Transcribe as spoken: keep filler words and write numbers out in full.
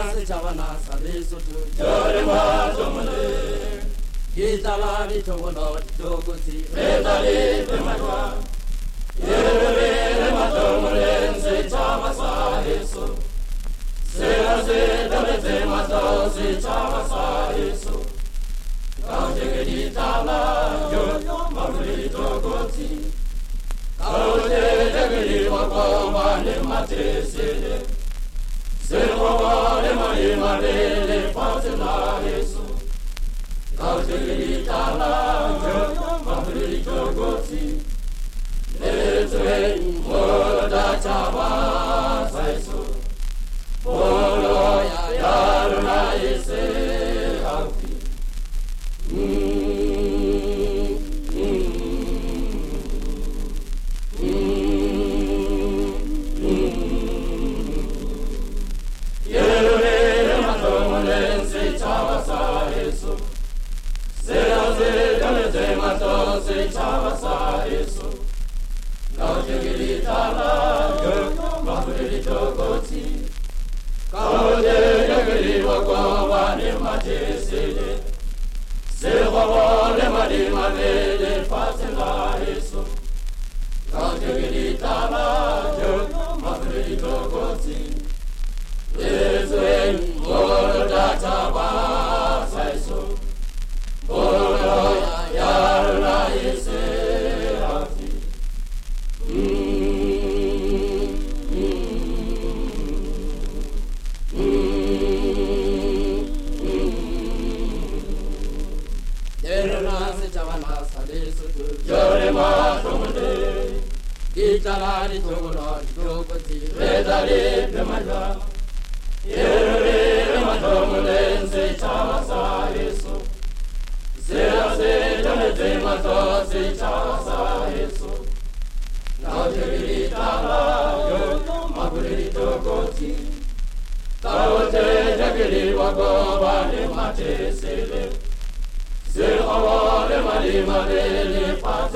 se chavana sale sotu Jore ma tomole Gitala ni togono togosi Redali bemadwa Yere ma tomole se chava sa eso Sera se dale te ma to se chava sa eso Kaute ke ditala yo ma vri togosi Kaute ke di wa ko ma ne ma te se Se wa le ma le ma le le fa te la eso Kaute ke ditala yo ma vri togosi Le te mo da chava sa eso Polo ya ya na ese afi Mm mm mm Yere ma tomole se chava sa eso Sera se dale te ma to se chava sa eso Kaute ke ditala yo ma vri togosi Kaute ke di wa ko wa ne ma te se Se wa le ma di ma le le fa te la eso Kaute ke ditala yo ma vri togosi Le te mo da chava sa eso Polo ya ya la ese afi Mm mm Derna se chavana sale sotu Jore ma tomole Gitala ni togono togosi Redali bemadwa Yere ma tomole se chava sa eso Sera se dale te ma to se chava sa eso Kaute ke ditala yo ma vri togosi Kaute ke di wa ko wa ne ma te se le Se wa le ma di ma le le fa